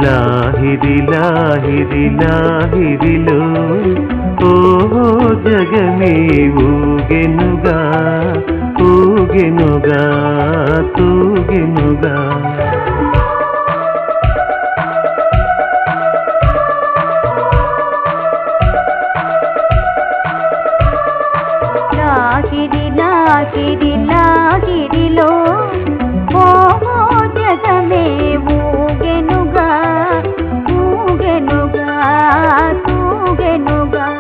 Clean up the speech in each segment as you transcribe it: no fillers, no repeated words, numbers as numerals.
లాహిరి లాహిరి లాహిరిలో ఓ జగమే ఊగెనుగా ఊగెనుగా తూగెనుగా. లాహిరి లాహిరి లాహిరిలో ఓ జగమే ఊగెనుగా ఊగెనుగా తూగెనుగా.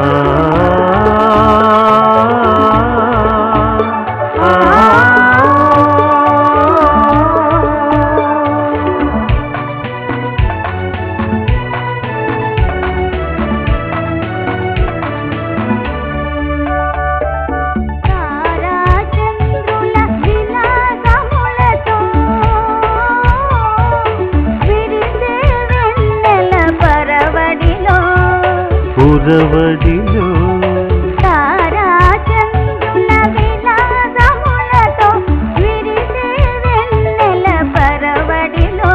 పురవడిలో తారా చంద్రుల విలాసములతో విరిసే వెన్నెల పరవడిలో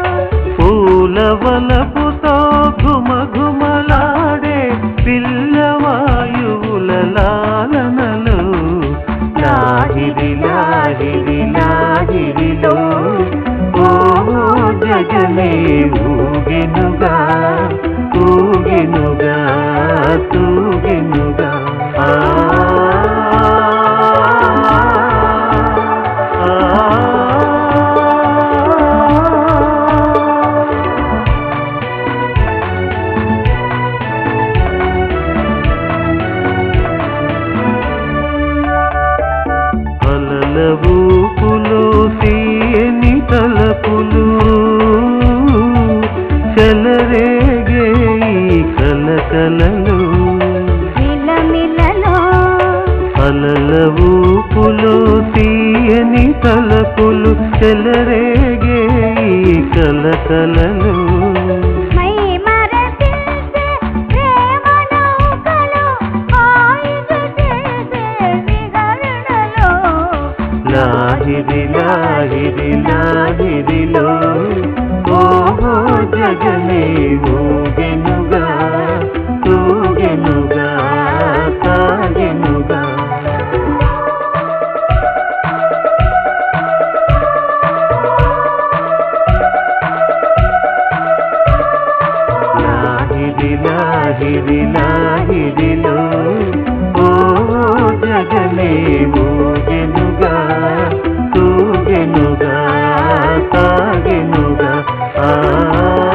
పూలవలపుతో ఘుమఘుమలాడే పిల్లవాయువుల లాలనలో లాహిరి లాహిరి లాహిరిలో ఓ జగమే ఊగెనుగా ఊగెనుగా తూగెనుగా. అలల ఊపులో తీయని తలపులు చెలరేగే కలకలలో మిలమిలలో అలల ఊపులో తీయని తలపులు చెలరేగే కలకలలో మై మరపించే ప్రేమ నౌకలో హాయిగా చేసే విహరణలో లాహిరి లాహిరి లాహిరిలో ఓ జగమే ఊగెనుగా తూగెనుగా తాగెనుగా. లాహిరి లాహిరి లాహిరిలో ఓ జగమే ఊగెనుగా తూగెనుగా తాగెనుగా.